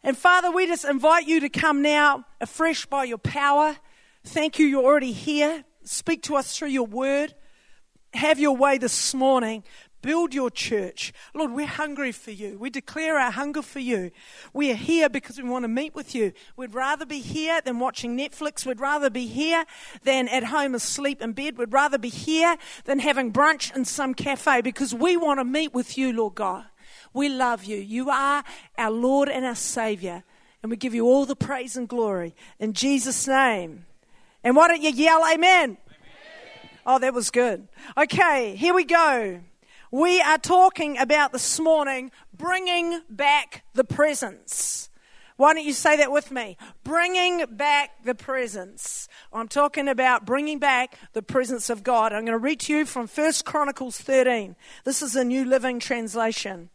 And Father, we just invite you to come now afresh by your power. Thank you, you're already here. Speak to us through your word. Have your way this morning. Build your church. Lord, we're hungry for you. We declare our hunger for you. We are here because we want to meet with you. We'd rather be here than watching Netflix. We'd rather be here than at home asleep in bed. We'd rather be here than having brunch in some cafe because we want to meet with you, Lord God. We love you. You are our Lord and our Savior. And we give you all the praise and glory in Jesus' name. And why don't you yell amen? Amen. Oh, that was good. Okay, here we go. We are talking about this morning bringing back the presence. Why don't you say that with me? Bringing back the presence. I'm talking about bringing back the presence of God. I'm going to read to you from 1 Chronicles 13. This is a New Living Translation.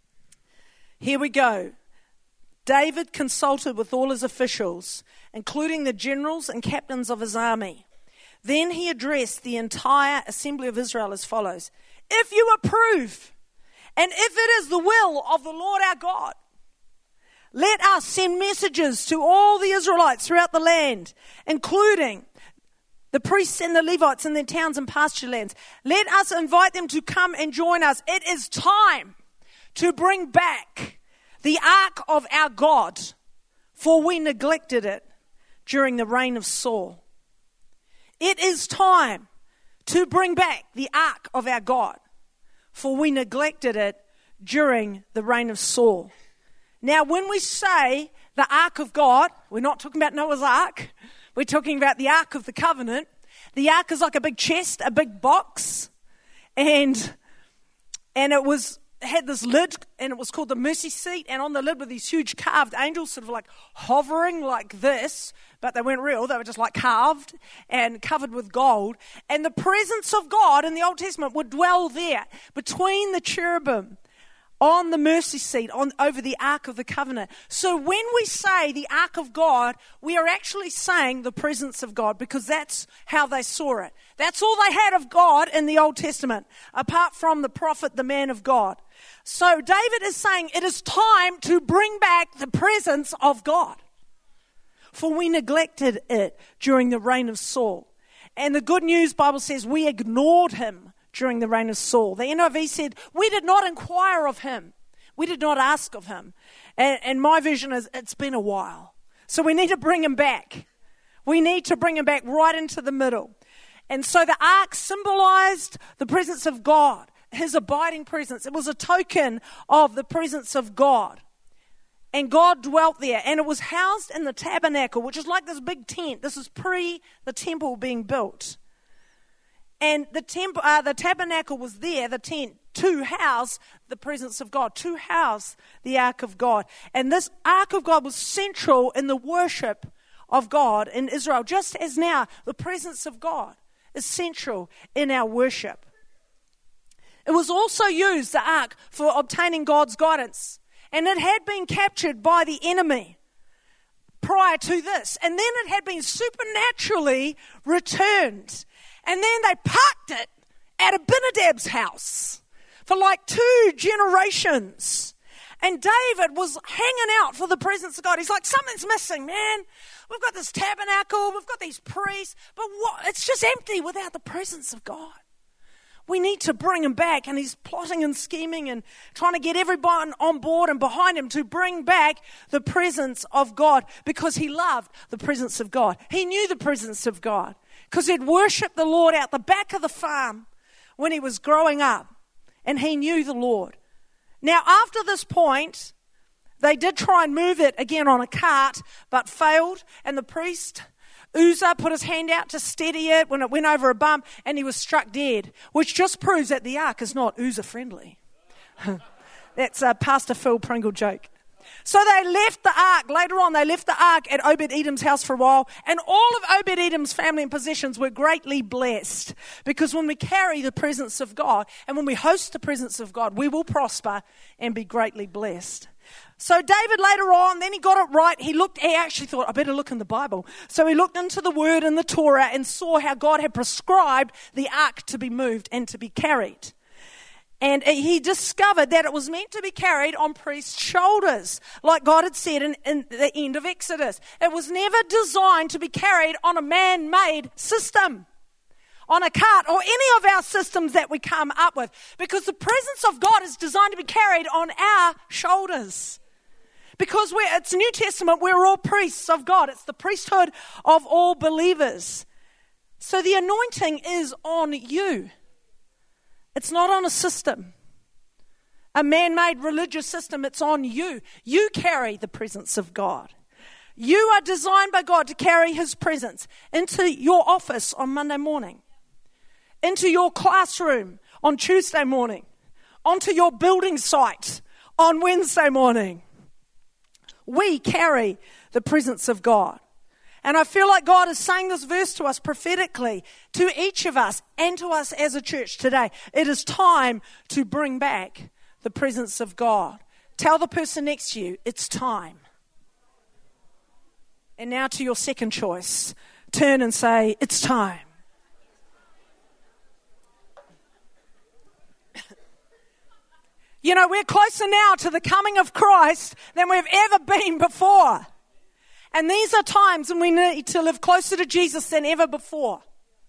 Here we go. David consulted with all his officials, including the generals and captains of his army. Then he addressed the entire assembly of Israel as follows. If you approve, and if it is the will of the Lord our God, let us send messages to all the Israelites throughout the land, including the priests and the Levites in their towns and pasture lands. Let us invite them to come and join us. It is time to bring back the ark of our God, for we neglected it during the reign of Saul. It is time to bring back the ark of our God, for we neglected it during the reign of Saul. Now, when we say the ark of God, we're not talking about Noah's ark. We're talking about the ark of the covenant. The ark is like a big chest, a big box, and it had this lid, and it was called the mercy seat, and on the lid were these huge carved angels sort of like hovering like this, but they weren't real. They were just like carved and covered with gold. And the presence of God in the Old Testament would dwell there between the cherubim on the mercy seat over the Ark of the Covenant. So when we say the Ark of God, we are actually saying the presence of God because that's how they saw it. That's all they had of God in the Old Testament, apart from the prophet, the man of God. So David is saying it is time to bring back the presence of God. For we neglected it during the reign of Saul. And the Good News Bible says we ignored him during the reign of Saul. The NIV said, we did not inquire of him. We did not ask of him. And my vision is it's been a while. So we need to bring him back. We need to bring him back right into the middle. And so the ark symbolized the presence of God, his abiding presence. It was a token of the presence of God. And God dwelt there, and it was housed in the tabernacle, which is like this big tent. This is pre the temple being built. And the tabernacle was there, the tent, to house the presence of God, to house the ark of God. And this ark of God was central in the worship of God in Israel, just as now the presence of God is central in our worship. It was also used, the ark, for obtaining God's guidance. And it had been captured by the enemy prior to this. And then it had been supernaturally returned. And then they parked it at Abinadab's house for like 2 generations. And David was hanging out for the presence of God. He's like, something's missing, man. We've got this tabernacle, we've got these priests, but it's just empty without the presence of God. We need to bring him back, and he's plotting and scheming and trying to get everyone on board and behind him to bring back the presence of God because he loved the presence of God. He knew the presence of God because he'd worshipped the Lord out the back of the farm when he was growing up, and he knew the Lord. Now, after this point, they did try and move it again on a cart, but failed, and the priest Uzzah put his hand out to steady it when it went over a bump, and he was struck dead, which just proves that the ark is not Uzzah friendly. That's a Pastor Phil Pringle joke. So they left the ark. Later on, they left the ark at Obed-Edom's house for a while, and all of Obed-Edom's family and possessions were greatly blessed, because when we carry the presence of God and when we host the presence of God, we will prosper and be greatly blessed. So David later on, then he got it right. He actually thought, I better look in the Bible. So he looked into the Word and the Torah and saw how God had prescribed the ark to be moved and to be carried. And he discovered that it was meant to be carried on priests' shoulders, like God had said in the end of Exodus. It was never designed to be carried on a man-made system, on a cart, or any of our systems that we come up with, because the presence of God is designed to be carried on our shoulders. Because it's New Testament, we're all priests of God. It's the priesthood of all believers. So the anointing is on you. It's not on a system, a man-made religious system. It's on you. You carry the presence of God. You are designed by God to carry his presence into your office on Monday morning, into your classroom on Tuesday morning, onto your building site on Wednesday morning. We carry the presence of God. And I feel like God is saying this verse to us prophetically, to each of us and to us as a church today. It is time to bring back the presence of God. Tell the person next to you, it's time. And now to your second choice. Turn and say, it's time. You know, we're closer now to the coming of Christ than we've ever been before. And these are times when we need to live closer to Jesus than ever before.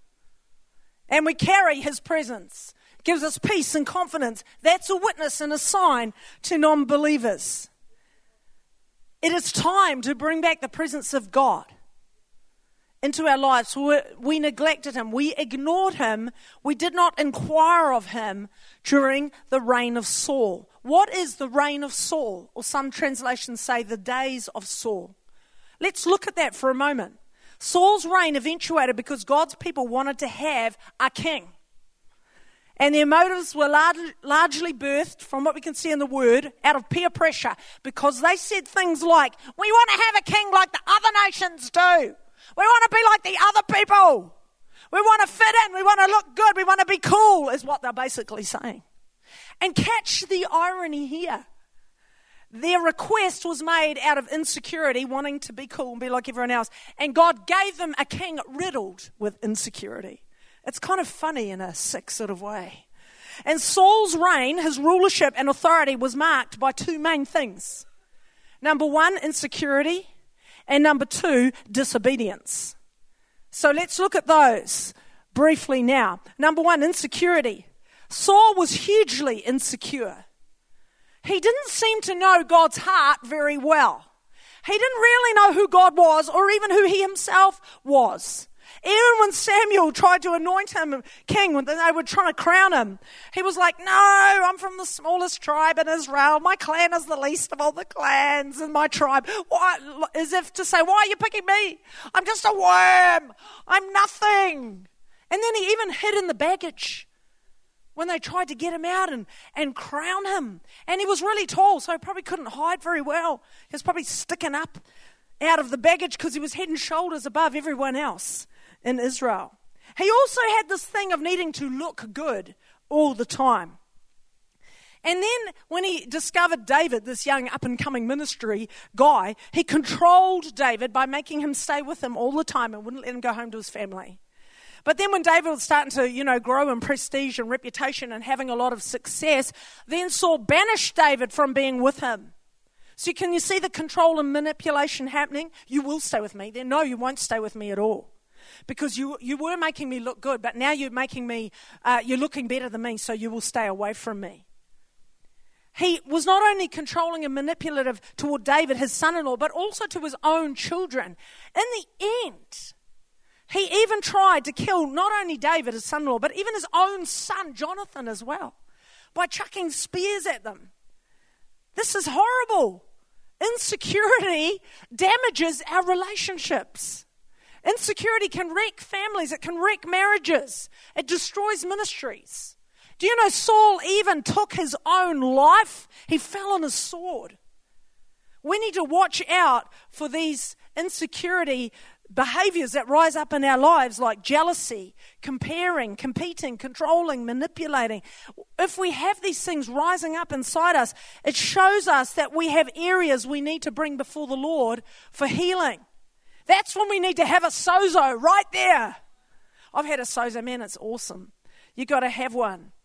And we carry his presence. It gives us peace and confidence. That's a witness and a sign to non-believers. It is time to bring back the presence of God into our lives. We neglected him. We ignored him. We did not inquire of him during the reign of Saul. What is the reign of Saul? Or some translations say the days of Saul. Let's look at that for a moment. Saul's reign eventuated because God's people wanted to have a king. And their motives were largely birthed, from what we can see in the word, out of peer pressure. Because they said things like, we want to have a king like the other nations do. We want to be like the other people. We want to fit in. We want to look good. We want to be cool, is what they're basically saying. And catch the irony here. Their request was made out of insecurity, wanting to be cool and be like everyone else. And God gave them a king riddled with insecurity. It's kind of funny in a sick sort of way. And Saul's reign, his rulership and authority was marked by two main things. Number one, insecurity. And number two, disobedience. So let's look at those briefly now. Number one, insecurity. Saul was hugely insecure. He didn't seem to know God's heart very well. He didn't really know who God was or even who he himself was. Even when Samuel tried to anoint him king, when they were trying to crown him, he was like, no, I'm from the smallest tribe in Israel. My clan is the least of all the clans in my tribe. Why? As if to say, why are you picking me? I'm just a worm. I'm nothing. And then he even hid in the baggage when they tried to get him out and crown him. And he was really tall, so he probably couldn't hide very well. He was probably sticking up out of the baggage because he was head and shoulders above everyone else in Israel. He also had this thing of needing to look good all the time. And then when he discovered David, this young up-and-coming ministry guy, he controlled David by making him stay with him all the time and wouldn't let him go home to his family. But then when David was starting to, grow in prestige and reputation and having a lot of success, then Saul banished David from being with him. So can you see the control and manipulation happening? You will stay with me. Then no, you won't stay with me at all. Because you were making me look good, but now you're making me, you're looking better than me, so you will stay away from me. He was not only controlling and manipulative toward David, his son-in-law, but also to his own children. In the end, he even tried to kill not only David, his son-in-law, but even his own son, Jonathan, as well, by chucking spears at them. This is horrible. Insecurity damages our relationships. Insecurity can wreck families. It can wreck marriages. It destroys ministries. Do you know Saul even took his own life? He fell on his sword. We need to watch out for these insecurity behaviors that rise up in our lives, like jealousy, comparing, competing, controlling, manipulating. If we have these things rising up inside us, it shows us that we have areas we need to bring before the Lord for healing. That's when we need to have a sozo right there. I've had a sozo, man, it's awesome. You got to have one.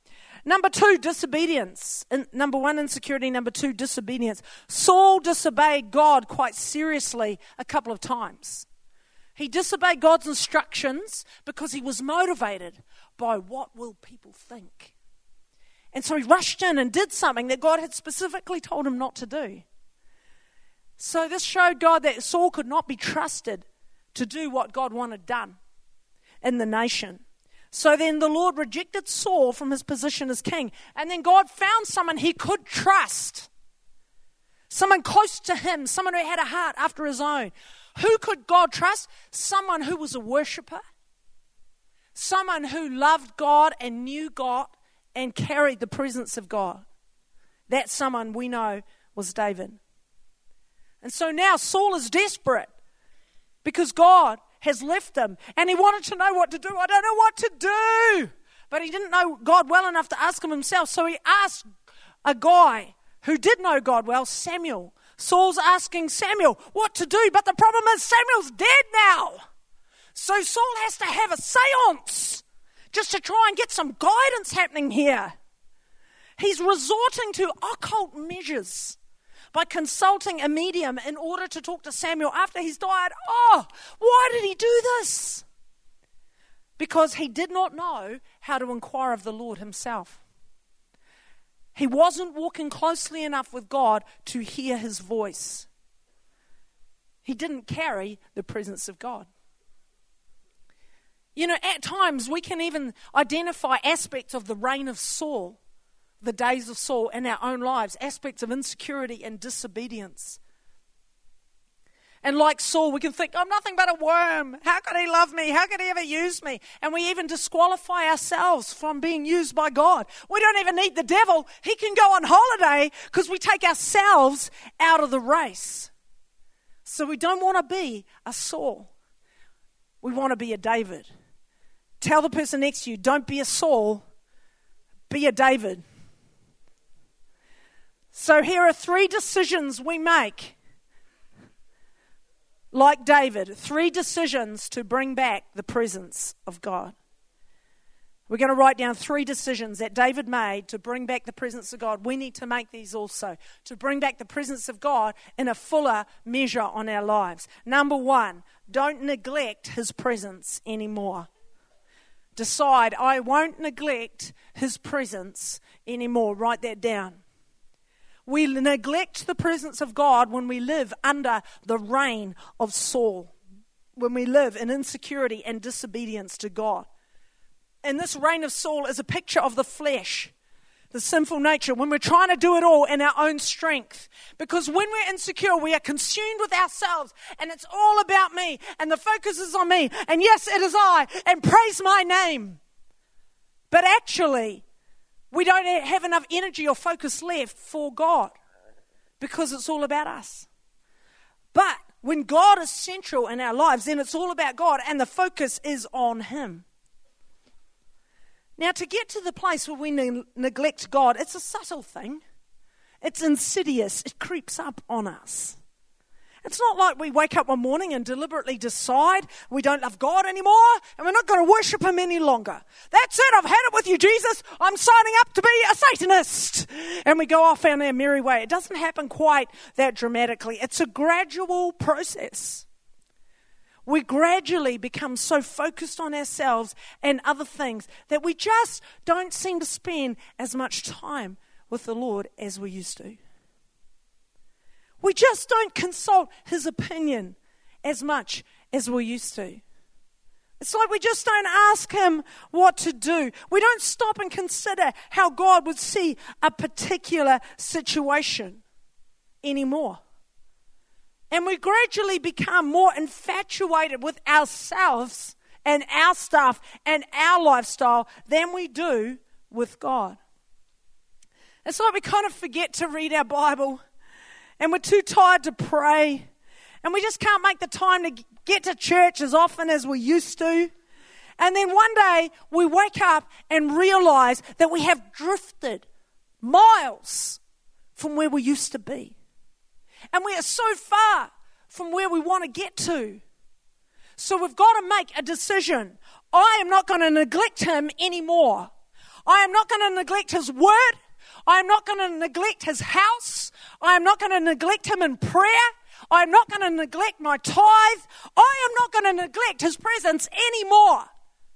Number 2, disobedience. Number 1, insecurity. Number 2, disobedience. Saul disobeyed God quite seriously a couple of times. He disobeyed God's instructions because he was motivated by what will people think. And so he rushed in and did something that God had specifically told him not to do. So this showed God that Saul could not be trusted to do what God wanted done in the nation. So then the Lord rejected Saul from his position as king. And then God found someone he could trust. Someone close to him, someone who had a heart after his own. Who could God trust? Someone who was a worshiper. Someone who loved God and knew God and carried the presence of God. That someone we know was David. And so now Saul is desperate because God has left him and he wanted to know what to do. I don't know what to do. But he didn't know God well enough to ask him himself. So he asked a guy who did know God well, Samuel. Saul's asking Samuel what to do. But the problem is Samuel's dead now. So Saul has to have a seance just to try and get some guidance happening here. He's resorting to occult measures by consulting a medium in order to talk to Samuel after he's died. Oh, why did he do this? Because he did not know how to inquire of the Lord himself. He wasn't walking closely enough with God to hear his voice. He didn't carry the presence of God. You know, at times we can even identify aspects of the reign of Saul, the days of Saul in our own lives, aspects of insecurity and disobedience. And like Saul, we can think, I'm nothing but a worm. How could he love me? How could he ever use me? And we even disqualify ourselves from being used by God. We don't even need the devil. He can go on holiday because we take ourselves out of the race. So we don't want to be a Saul. We want to be a David. Tell the person next to you, don't be a Saul, be a David. So here are 3 decisions we make, like David, 3 decisions to bring back the presence of God. We're going to write down 3 decisions that David made to bring back the presence of God. We need to make these also, to bring back the presence of God in a fuller measure on our lives. Number 1, don't neglect his presence anymore. Decide, I won't neglect his presence anymore. Write that down. We neglect the presence of God when we live under the reign of Saul, when we live in insecurity and disobedience to God. And this reign of Saul is a picture of the flesh, the sinful nature, when we're trying to do it all in our own strength. Because when we're insecure, we are consumed with ourselves, and it's all about me, and the focus is on me, and yes, it is I, and praise my name. But actually, we don't have enough energy or focus left for God because it's all about us. But when God is central in our lives, then it's all about God and the focus is on him. Now, to get to the place where we neglect God, it's a subtle thing. It's insidious. It creeps up on us. It's not like we wake up one morning and deliberately decide we don't love God anymore and we're not going to worship him any longer. That's it, I've had it with you, Jesus. I'm signing up to be a Satanist. And we go off on our merry way. It doesn't happen quite that dramatically. It's a gradual process. We gradually become so focused on ourselves and other things that we just don't seem to spend as much time with the Lord as we used to. We just don't consult his opinion as much as we used to. It's like we just don't ask him what to do. We don't stop and consider how God would see a particular situation anymore. And we gradually become more infatuated with ourselves and our stuff and our lifestyle than we do with God. It's like we kind of forget to read our Bible. And we're too tired to pray. And we just can't make the time to get to church as often as we used to. And then one day we wake up and realize that we have drifted miles from where we used to be. And we are so far from where we want to get to. So we've got to make a decision. I am not going to neglect him anymore. I am not going to neglect his word. I am not going to neglect his house. I am not going to neglect him in prayer. I am not going to neglect my tithe. I am not going to neglect his presence anymore.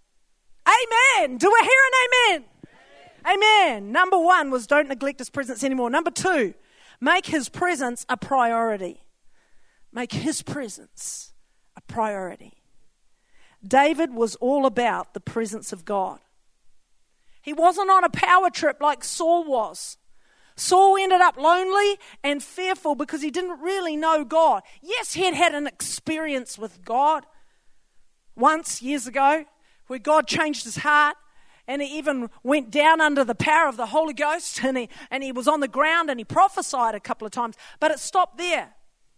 Amen. Do I hear an amen? Amen. Number 1 was don't neglect his presence anymore. Number 2, make his presence a priority. Make his presence a priority. David was all about the presence of God. He wasn't on a power trip like Saul was. Saul ended up lonely and fearful because he didn't really know God. Yes, he had had an experience with God once, years ago, where God changed his heart, and he even went down under the power of the Holy Ghost, and he was on the ground and he prophesied a couple of times, but it stopped there.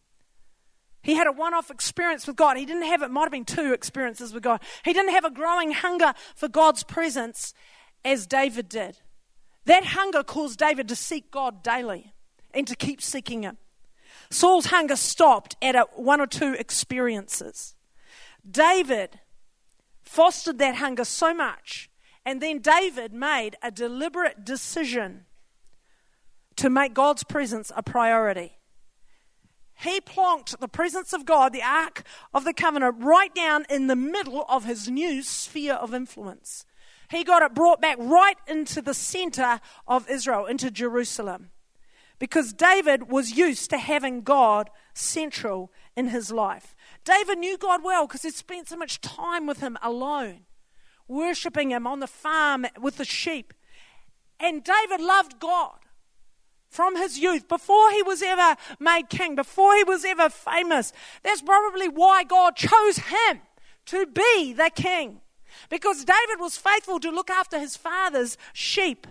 He had a one-off experience with God. He didn't have, it might have been 2 experiences with God. He didn't have a growing hunger for God's presence as David did. That hunger caused David to seek God daily and to keep seeking him. Saul's hunger stopped at 1 or 2 experiences. David fostered that hunger so much, and then David made a deliberate decision to make God's presence a priority. He plonked the presence of God, the Ark of the Covenant, right down in the middle of his new sphere of influence. He got it brought back right into the center of Israel, into Jerusalem. Because David was used to having God central in his life. David knew God well because he spent so much time with him alone, worshiping him on the farm with the sheep. And David loved God from his youth, before he was ever made king, before he was ever famous. That's probably why God chose him to be the king. Because David was faithful to look after his father's sheep.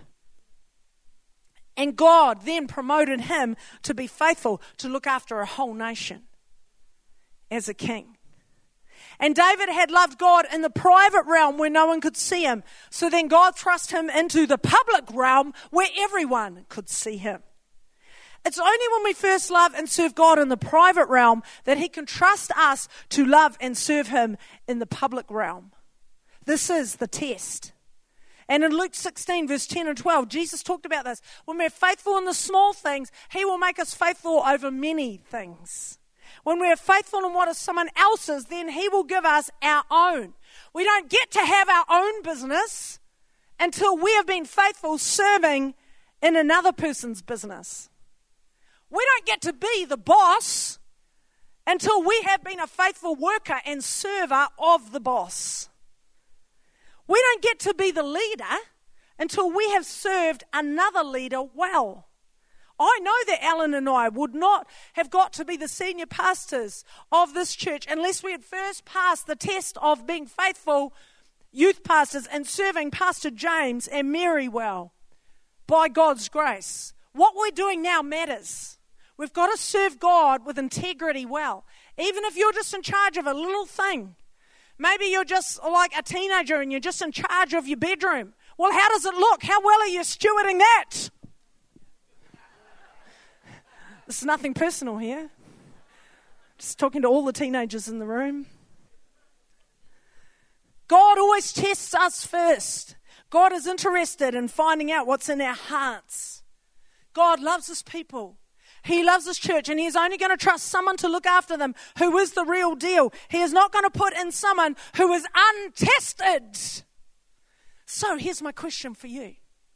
And God then promoted him to be faithful to look after a whole nation as a king. And David had loved God in the private realm where no one could see him. So then God thrust him into the public realm where everyone could see him. It's only when we first love and serve God in the private realm that he can trust us to love and serve him in the public realm. This is the test. And in Luke 16, verse 10 and 12, Jesus talked about this. When we're faithful in the small things, he will make us faithful over many things. When we're faithful in what is someone else's, then he will give us our own. We don't get to have our own business until we have been faithful serving in another person's business. We don't get to be the boss until we have been a faithful worker and server of the boss. We don't get to be the leader until we have served another leader well. I know that Alan and I would not have got to be the senior pastors of this church unless we had first passed the test of being faithful youth pastors and serving Pastor James and Mary well by God's grace. What we're doing now matters. We've got to serve God with integrity well. Even if you're just in charge of a little thing. Maybe you're just like a teenager and you're just in charge of your bedroom. Well, how does it look? How well are you stewarding that? This is nothing personal here. Just talking to all the teenagers in the room. God always tests us first. God is interested in finding out what's in our hearts. God loves his people. He loves his church, and he is only going to trust someone to look after them who is the real deal. He is not going to put in someone who is untested. So here's my question for you.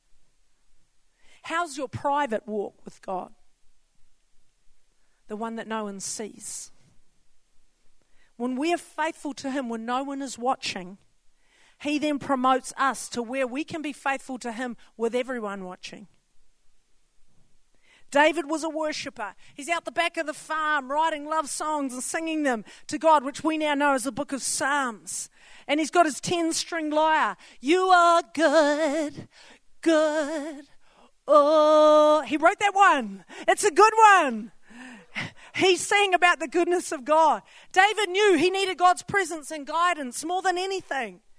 How's your private walk with God? The one that no one sees. When we are faithful to him, when no one is watching, he then promotes us to where we can be faithful to him with everyone watching. David was a worshipper. He's out the back of the farm writing love songs and singing them to God, which we now know as the book of Psalms. And he's got his 10-string lyre. You are good, good. Oh, he wrote that one. It's a good one. He's saying about the goodness of God. David knew he needed God's presence and guidance more than anything.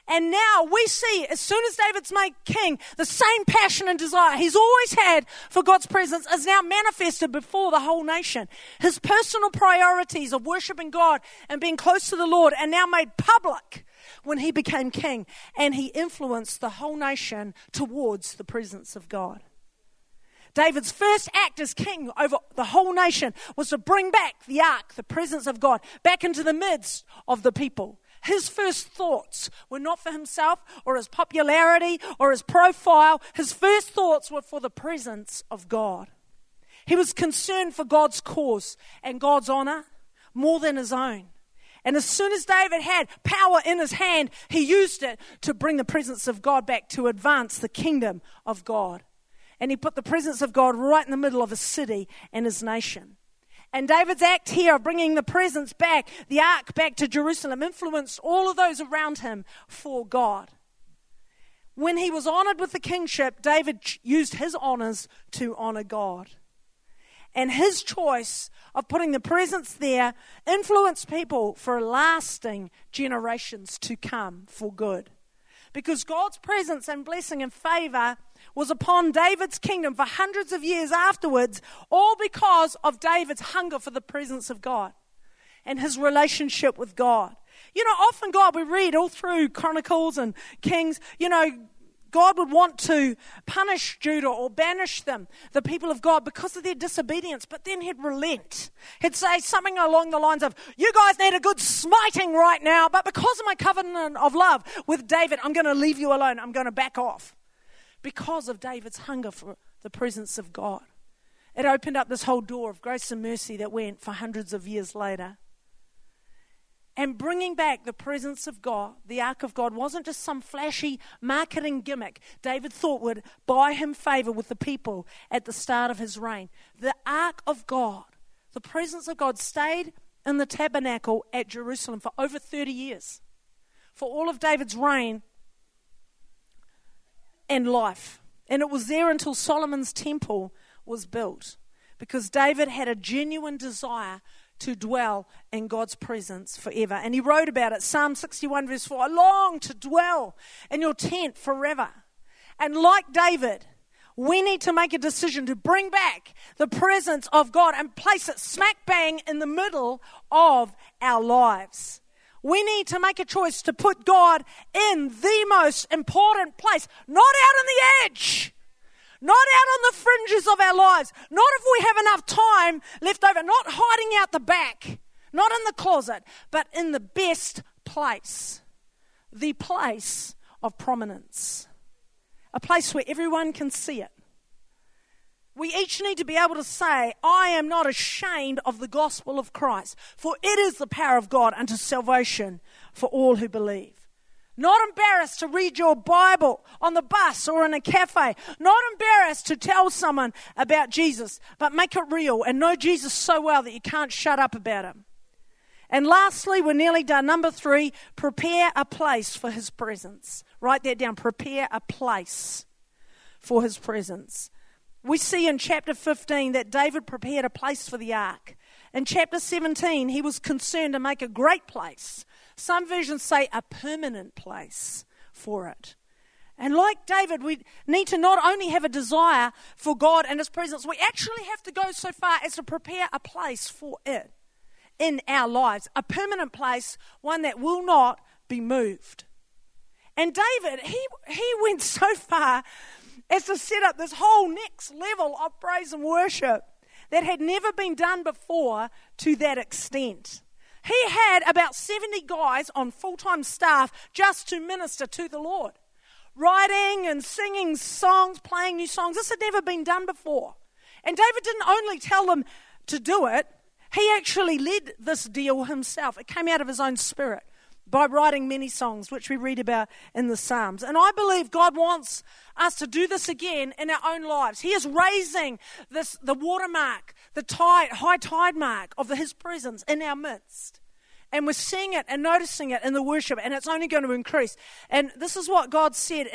And now we see, as soon as David's made king, the same passion and desire he's always had for God's presence is now manifested before the whole nation. His personal priorities of worshiping God and being close to the Lord are now made public when he became king, and he influenced the whole nation towards the presence of God. David's first act as king over the whole nation was to bring back the ark, the presence of God, back into the midst of the people. His first thoughts were not for himself or his popularity or his profile. His first thoughts were for the presence of God. He was concerned for God's cause and God's honor more than his own. And as soon as David had power in his hand, he used it to bring the presence of God back, to advance the kingdom of God. And he put the presence of God right in the middle of his city and his nation. And David's act here of bringing the presence back, the ark back to Jerusalem, influenced all of those around him for God. When he was honored with the kingship, David used his honors to honor God. And his choice of putting the presence there influenced people for lasting generations to come for good. Because God's presence and blessing and favor was upon David's kingdom for hundreds of years afterwards, all because of David's hunger for the presence of God and his relationship with God. You know, often God, we read all through Chronicles and Kings, you know, God would want to punish Judah or banish them, the people of God, because of their disobedience. But then he'd relent. He'd say something along the lines of, you guys need a good smiting right now, but because of my covenant of love with David, I'm going to leave you alone. I'm going to back off. Because of David's hunger for the presence of God. It opened up this whole door of grace and mercy that went for hundreds of years later. And bringing back the presence of God, the ark of God, wasn't just some flashy marketing gimmick David thought would buy him favor with the people at the start of his reign. The ark of God, the presence of God, stayed in the tabernacle at Jerusalem for over 30 years. For all of David's reign and life. And it was there until Solomon's temple was built. Because David had a genuine desire to dwell in God's presence forever. And he wrote about it, Psalm 61 verse 4, I long to dwell in your tent forever. And like David, we need to make a decision to bring back the presence of God and place it smack bang in the middle of our lives. We need to make a choice to put God in the most important place, not out on the edge. Not out on the fringes of our lives. Not if we have enough time left over. Not hiding out the back. Not in the closet. But in the best place. The place of prominence. A place where everyone can see it. We each need to be able to say, I am not ashamed of the gospel of Christ. For it is the power of God unto salvation for all who believe. Not embarrassed to read your Bible on the bus or in a cafe. Not embarrassed to tell someone about Jesus, but make it real and know Jesus so well that you can't shut up about him. And lastly, we're nearly done. Number 3, prepare a place for his presence. Write that down. Prepare a place for his presence. We see in chapter 15 that David prepared a place for the ark. In chapter 17, he was concerned to make a great place. Some versions say a permanent place for it. And like David, we need to not only have a desire for God and his presence, we actually have to go so far as to prepare a place for it in our lives. A permanent place, one that will not be moved. And David, he went so far as to set up this whole next level of praise and worship that had never been done before to that extent. He had about 70 guys on full-time staff just to minister to the Lord. Writing and singing songs, playing new songs. This had never been done before. And David didn't only tell them to do it, he actually led this deal himself. It came out of his own spirit by writing many songs, which we read about in the Psalms. And I believe God wants us to do this again in our own lives. He is raising the watermark, the high tide mark of his presence in our midst. And we're seeing it and noticing it in the worship, and it's only going to increase. And this is what God said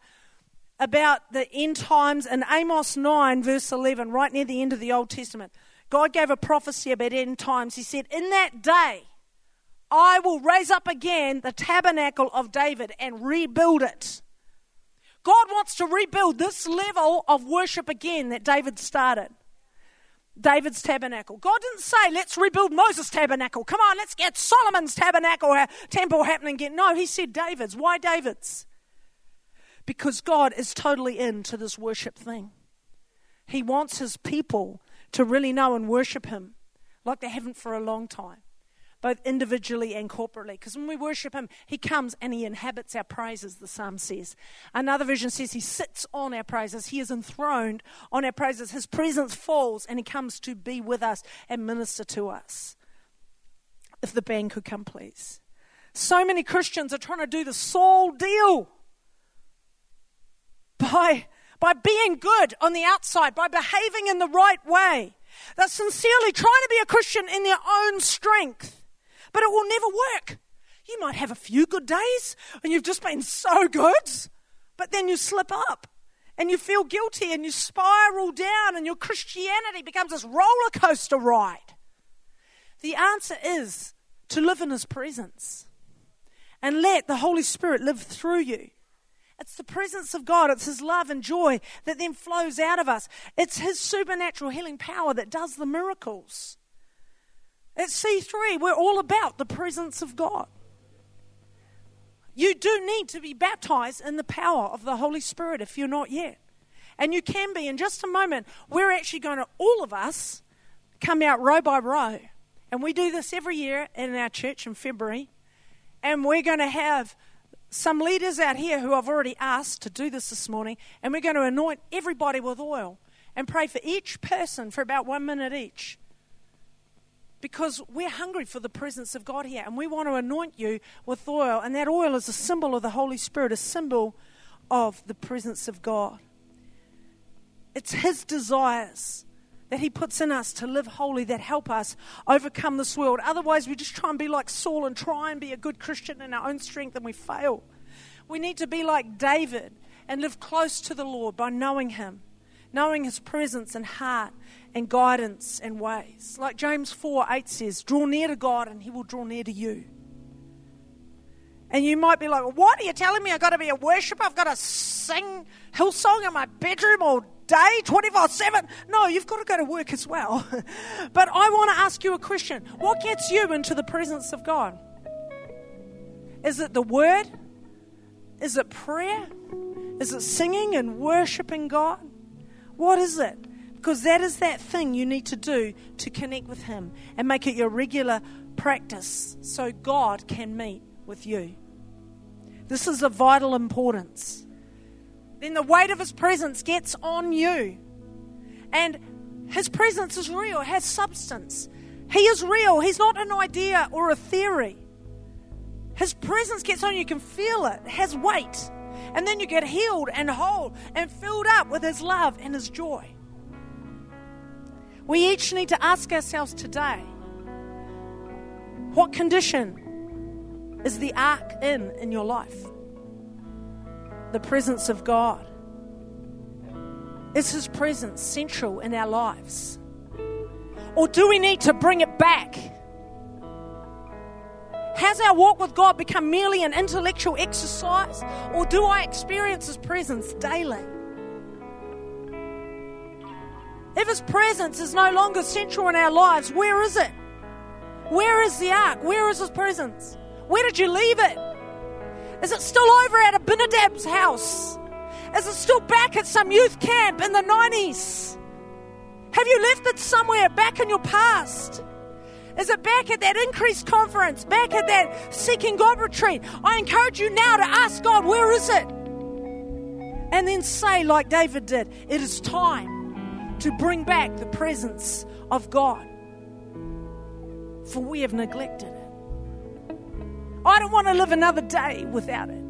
about the end times in Amos 9, verse 11, right near the end of the Old Testament. God gave a prophecy about end times. He said, in that day, I will raise up again the tabernacle of David and rebuild it. God wants to rebuild this level of worship again that David started. David's tabernacle. God didn't say, let's rebuild Moses' tabernacle. Come on, let's get Solomon's tabernacle, temple happening again. No, he said David's. Why David's? Because God is totally into this worship thing. He wants his people to really know and worship him like they haven't for a long time, both individually and corporately. Because when we worship him, he comes and he inhabits our praises, the psalm says. Another version says he sits on our praises. He is enthroned on our praises. His presence falls and he comes to be with us and minister to us. If the band could come, please. So many Christians are trying to do the Saul deal by being good on the outside, by behaving in the right way. They're sincerely trying to be a Christian in their own strength. But it will never work. You might have a few good days and you've just been so good, but then you slip up and you feel guilty and you spiral down and your Christianity becomes this roller coaster ride. The answer is to live in his presence and let the Holy Spirit live through you. It's the presence of God. It's his love and joy that then flows out of us. It's his supernatural healing power that does the miracles. At C3, we're all about the presence of God. You do need to be baptized in the power of the Holy Spirit if you're not yet. And you can be. In just a moment, we're actually going to, all of us, come out row by row. And we do this every year in our church in February. And we're going to have some leaders out here who I've already asked to do this morning. And we're going to anoint everybody with oil and pray for each person for about 1 minute each. Because we're hungry for the presence of God here. And we want to anoint you with oil. And that oil is a symbol of the Holy Spirit, a symbol of the presence of God. It's his desires that he puts in us to live holy, that help us overcome this world. Otherwise, we just try and be like Saul and try and be a good Christian in our own strength, and we fail. We need to be like David and live close to the Lord by knowing him, knowing his presence and heart and guidance and ways. Like James 4:8 says, draw near to God and he will draw near to you. And you might be like, well, what are you telling me? I've got to be a worshiper? I've got to sing Hillsong in my bedroom all day, 24/7? No, you've got to go to work as well. But I want to ask you a question. What gets you into the presence of God? Is it the word? Is it prayer? Is it singing and worshiping God? What is it? Because that is that thing you need to do to connect with him and make it your regular practice so God can meet with you. This is of vital importance. Then the weight of his presence gets on you. And his presence is real, it has substance. He is real. He's not an idea or a theory. His presence gets on you. You can feel it. It has weight. And then you get healed and whole and filled up with his love and his joy. We each need to ask ourselves today, what condition is the ark in your life? The presence of God. Is his presence central in our lives? Or do we need to bring it back? Has our walk with God become merely an intellectual exercise? Or do I experience his presence daily? If his presence is no longer central in our lives, where is it? Where is the ark? Where is his presence? Where did you leave it? Is it still over at Abinadab's house? Is it still back at some youth camp in the 90s? Have you left it somewhere back in your past? Is it back at that Increase conference? Back at that Seeking God retreat? I encourage you now to ask God, where is it? And then say like David did, it is time to bring back the presence of God, for we have neglected it. I don't want to live another day without it.